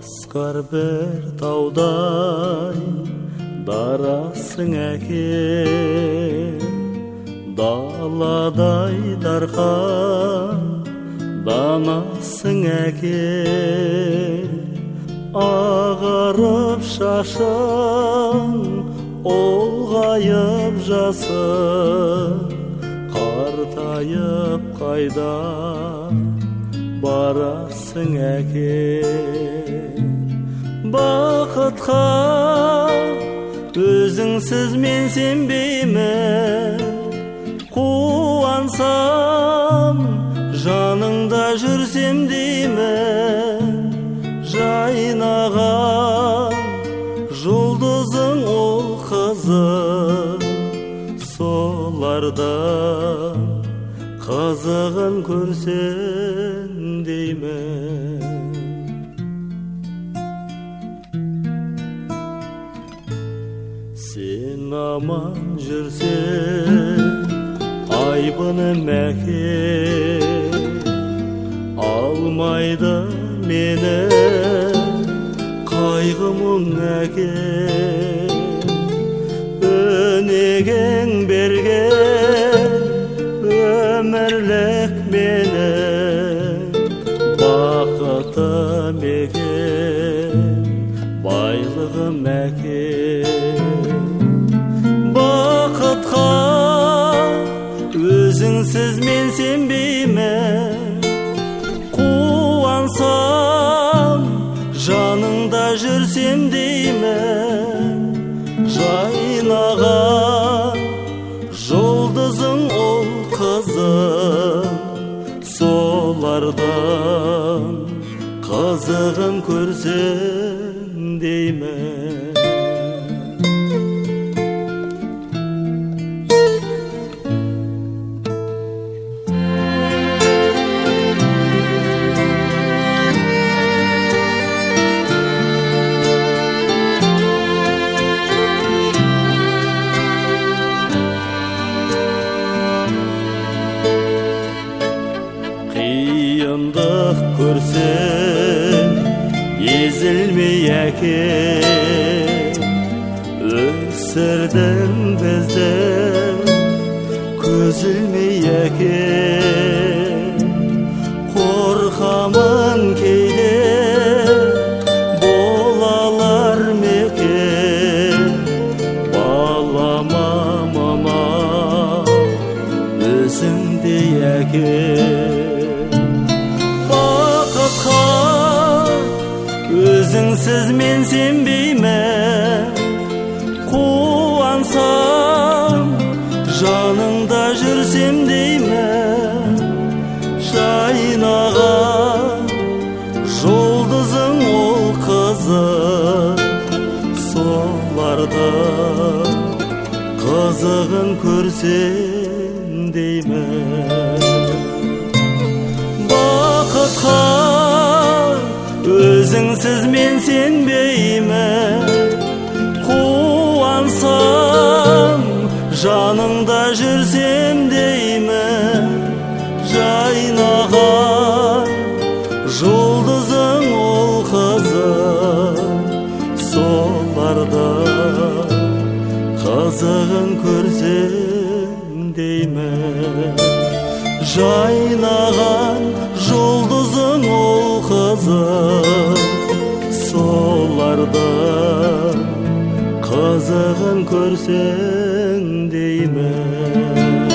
Асқар бір таудай дарасың әке, даладай дархан данасың әке. Ағарып шашың, ұлғайып жасың, қартайып қайда барасың әке. Бақытқа өзіңсіз мен сенбеймін, қуансам жаныңда жүрсем деймін. Жайнаған жұлдызың ол қызым, солардан қызығын көрсен деймін. Сен аман жүрсен айбыны мәке, алмайды мені қайғымың әке. Өнегең берген өмірлік мені бақытым екен, байлығым әке. Бақытқа өзіңсіз мен сенбеймін, қуансам жаныңда жүрсем деймін. Жайнаған жұлдызың ол қызым, солардан қызығын көрсен деймін. Қиындық көрсең езілмей әке, өсірдің бізді көз ілмей әке. Қорқамын кейде болалар мекен, балама мама өзіңдей әке. Өзіңсіз мен сенбеймін, қуансам жаныңда жүрсем деймін. Жайнаған жұлдызың ол қызым, солардан қызығын көрсен деймін. Бақытқа өзіңсіз мен сенбеймін, қуансам жаныңда жүрсем деймін. Жайнаған жұлдызың ол қызым, солардан қызығын көрсен деймін. Жайнаған жұлдызың ол қызым, солардан қызығын көрсен деймін.